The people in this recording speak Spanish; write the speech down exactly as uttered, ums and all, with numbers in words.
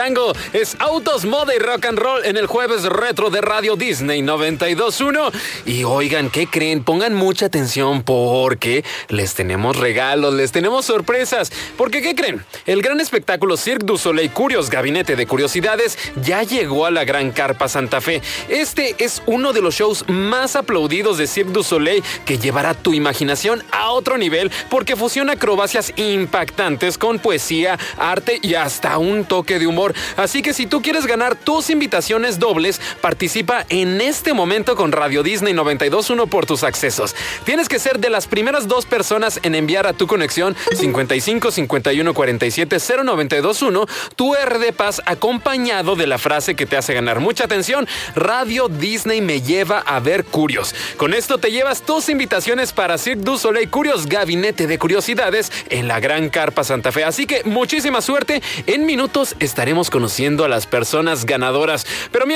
Tango es Autos, Moda y Rock and Roll en el jueves retro de Radio Disney noventa y dos punto uno. Y oigan, ¿qué creen? Pongan mucha atención porque les tenemos regalos, les tenemos sorpresas. Porque, ¿qué creen? El gran espectáculo Cirque du Soleil Curios Gabinete de Curiosidades ya llegó a la Gran Carpa Santa Fe. Este es uno de los shows más aplaudidos de Cirque du Soleil que llevará tu imaginación a otro nivel porque fusiona acrobacias impactantes con poesía, arte y hasta un toque de humor. Así que si tú quieres ganar tus invitaciones dobles, participa en este momento con Radio Disney noventa y dos punto uno por tus accesos. Tienes que ser de las primeras dos personas en enviar a tu conexión cincuenta y cinco cincuenta y uno cuarenta y siete cero noventa y dos punto uno tu R D Paz acompañado de la frase que te hace ganar. Mucha atención, Radio Disney me lleva a ver Curios. Con esto te llevas tus invitaciones para Cirque du Soleil Curios Gabinete de Curiosidades en la Gran Carpa Santa Fe. Así que muchísima suerte. En minutos estaremos conociendo a las personas ganadoras. Pero